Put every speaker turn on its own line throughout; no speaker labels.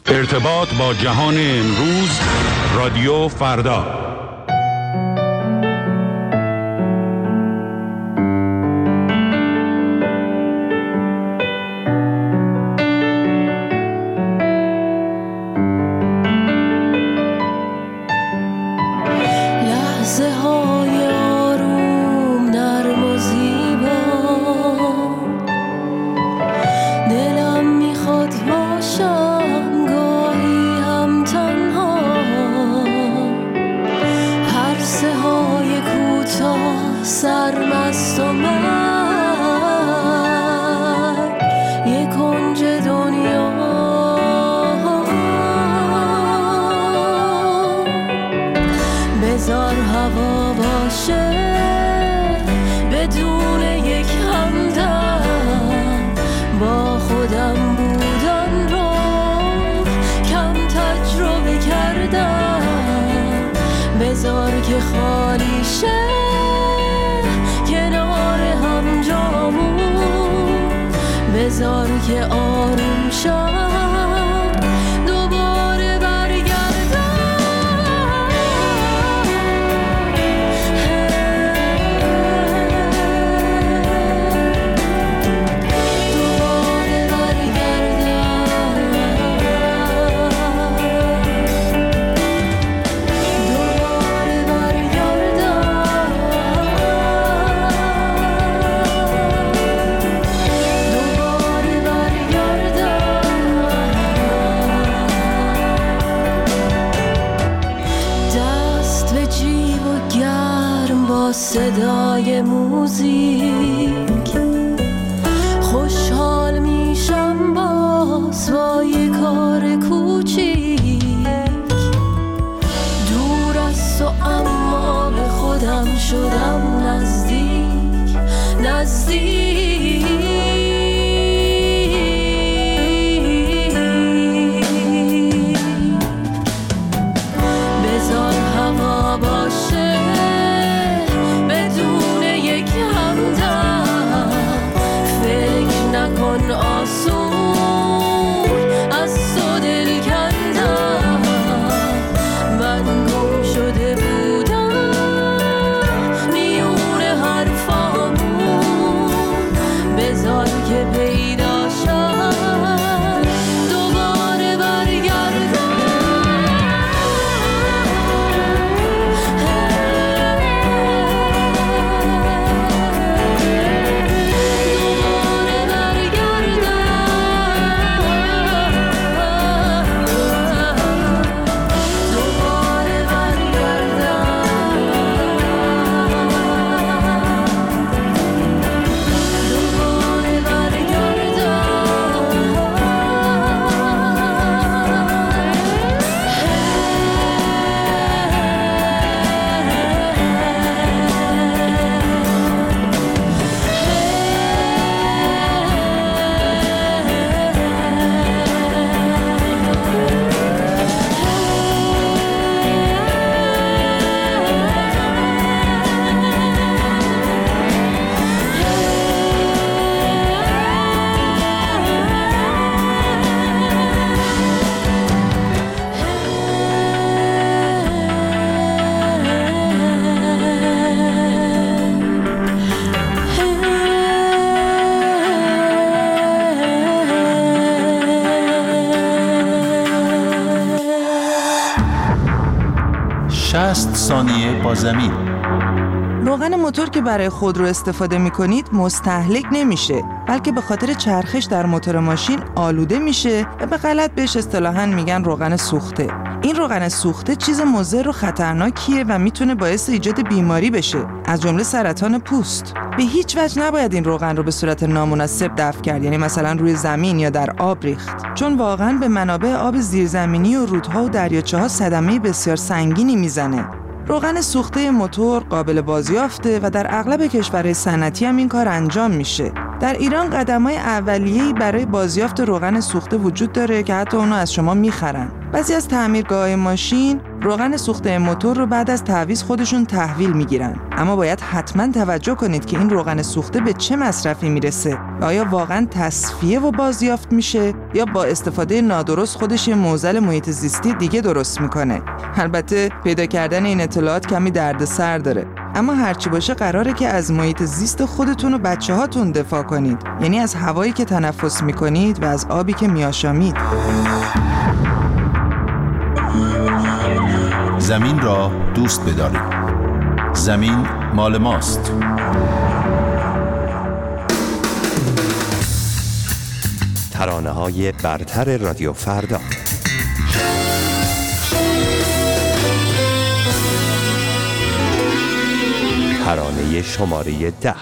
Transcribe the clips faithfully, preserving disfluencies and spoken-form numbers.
ارتباط با جهان امروز، رادیو فردا.
صدای موزیک خوشحال میشم باز با یه کار کوچیک، دور از تو اما به خودم شدم نزدیک نزدیک. بذار هوا باشه
شصت ثانیه با زمین.
روغن موتور که برای خودرو استفاده می‌کنید مستهلک نمیشه، بلکه به خاطر چرخش در موتور ماشین آلوده میشه و به غلط بهش اصطلاحاً میگن روغن سوخته. این روغن سوخته چیز مضر و خطرناکیه و میتونه باعث ایجاد بیماری بشه، از جمله سرطان پوست. به هیچ وجه نباید این روغن رو به صورت نامناسب دفع کرد، یعنی مثلا روی زمین یا در آب ریخت، چون واقعاً به منابع آب زیرزمینی و رودها و دریاچه‌ها صدمه بسیار سنگینی میزنه. روغن سوخته موتور قابل بازیافته و در اغلب کشورهای صنعتی هم این کار انجام میشه. در ایران قدم‌های اولیه‌ای برای بازیافت روغن سوخته وجود داره که حتی اونو از شما میخرن. بعضی از تعمیرگاه‌های ماشین روغن سوخته موتور رو بعد از تعویض خودشون تحویل میگیرن. اما باید حتما توجه کنید که این روغن سوخته به چه مصرفی میرسه. آیا واقعا تصفیه و بازیافت میشه یا با استفاده نادرست خودش یه معضل محیط زیستی دیگه درست میکنه؟ البته پیدا کردن این اطلاعات کمی دردسر داره. اما هرچی باشه قراره که از محیط زیست خودتون و بچه هاتون دفاع کنید. یعنی از هوایی که تنفس میکنید و از آبی که میآشامید.
زمین را دوست بدارید. زمین مال ماست.
ترانه‌های برتر رادیو فردا. ترانه شماره ده.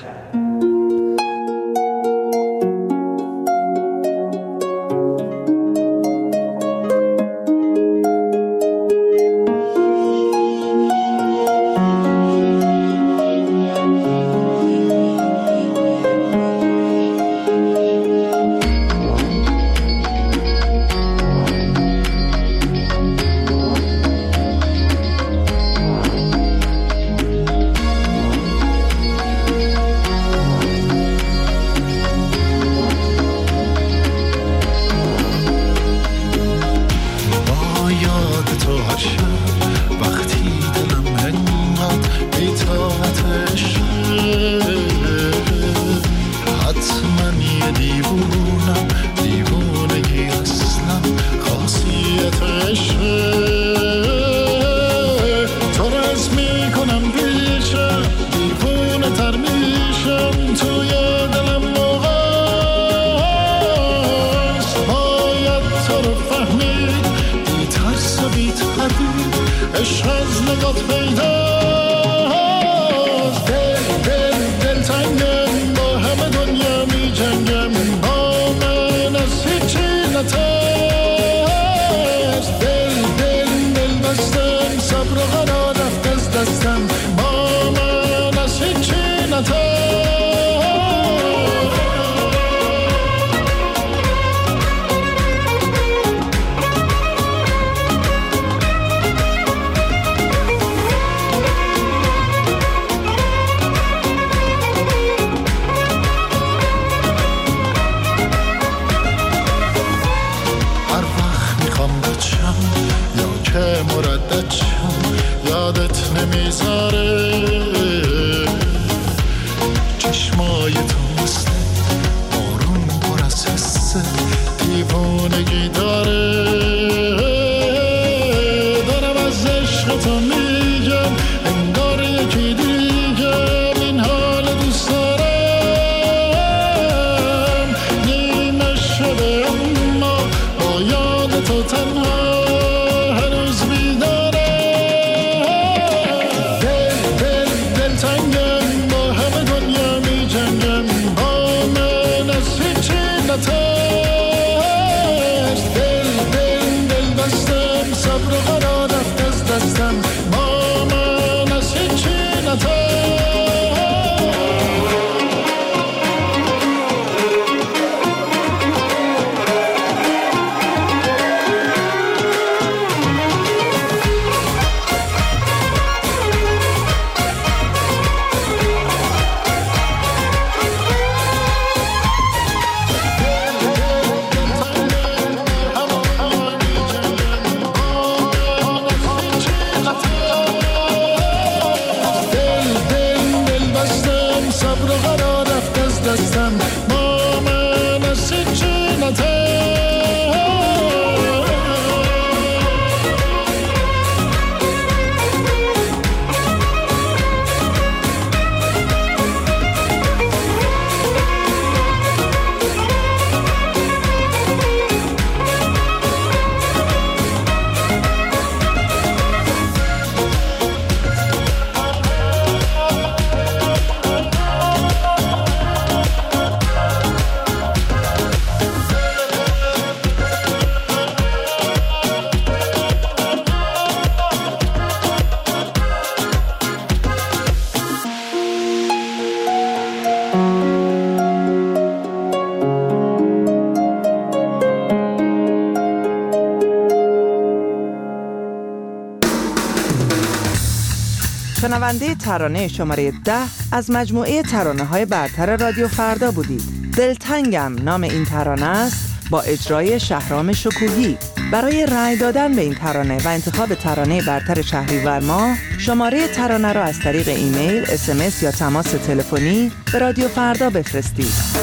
شنونده ترانه شماره ده از مجموعه ترانه‌های برتر رادیو فردا بودید. دلتنگم نام این ترانه است با اجرای شهرام شکوهی. برای رأی دادن به این ترانه و انتخاب ترانه برتر شهریور ماه، شماره ترانه را از طریق ایمیل، اس ام اس یا تماس تلفنی به رادیو فردا بفرستید.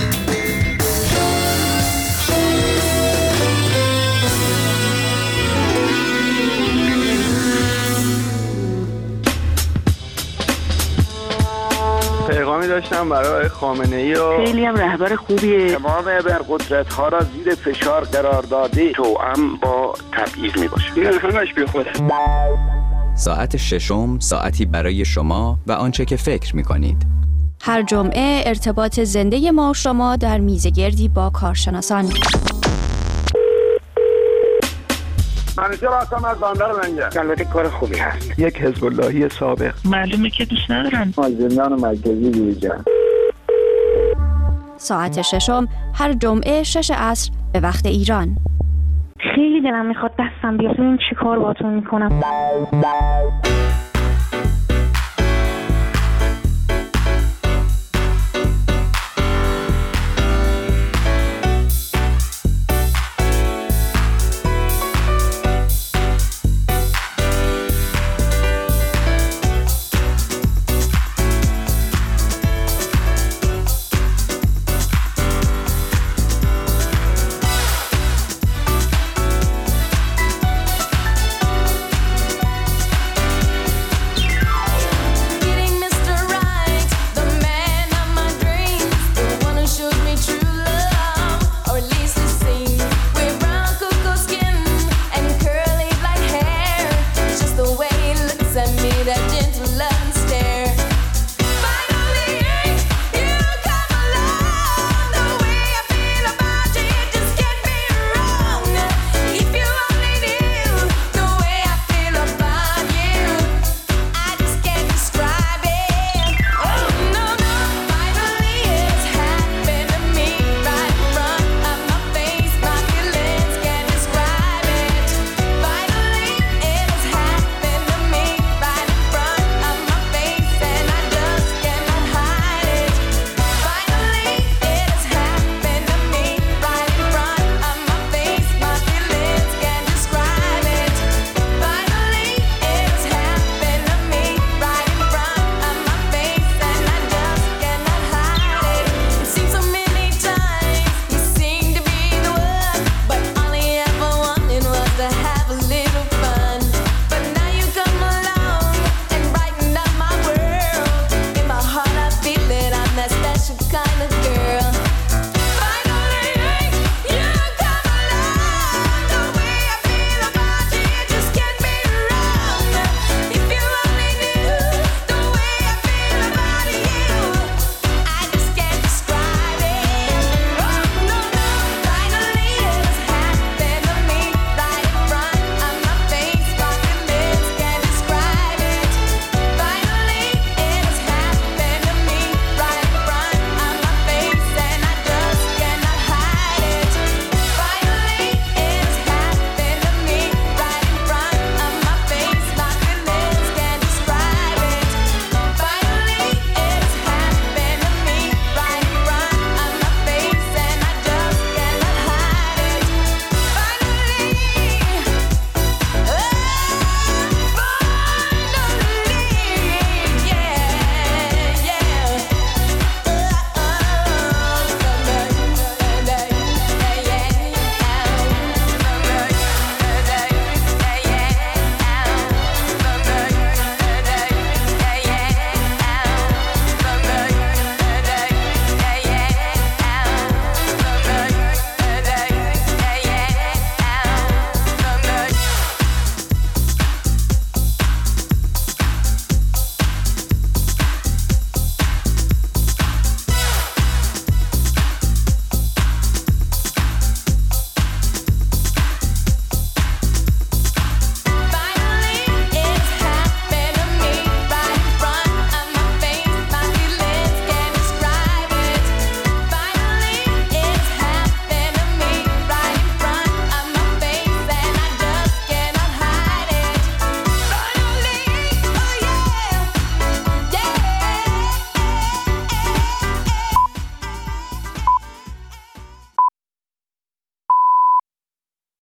پیغامی داشتم برای خامنه‌ای و
خیلی هم رهبر خوبیه.
تمام ابرقدرت ها را زیر فشار قرار داده، توأم با تبعیض می باشه. این همش بی خوده.
ساعت ششم ساعتی برای شما و آنچه که فکر می کنید.
هر جمعه ارتباط زنده ما و شما در میزگردی با کارشناسان.
منیجر هستم از بندر لنگر. البته کار خوبی هست. یک حزب اللهی سابق.
معلومه که دوست ندارن.
زندان مرکزی دیجا.
ساعت ششم هر جمعه شش عصر به وقت ایران.
خیلی دلم میخواد دستم بیاد. این چی کار باتون میکنم؟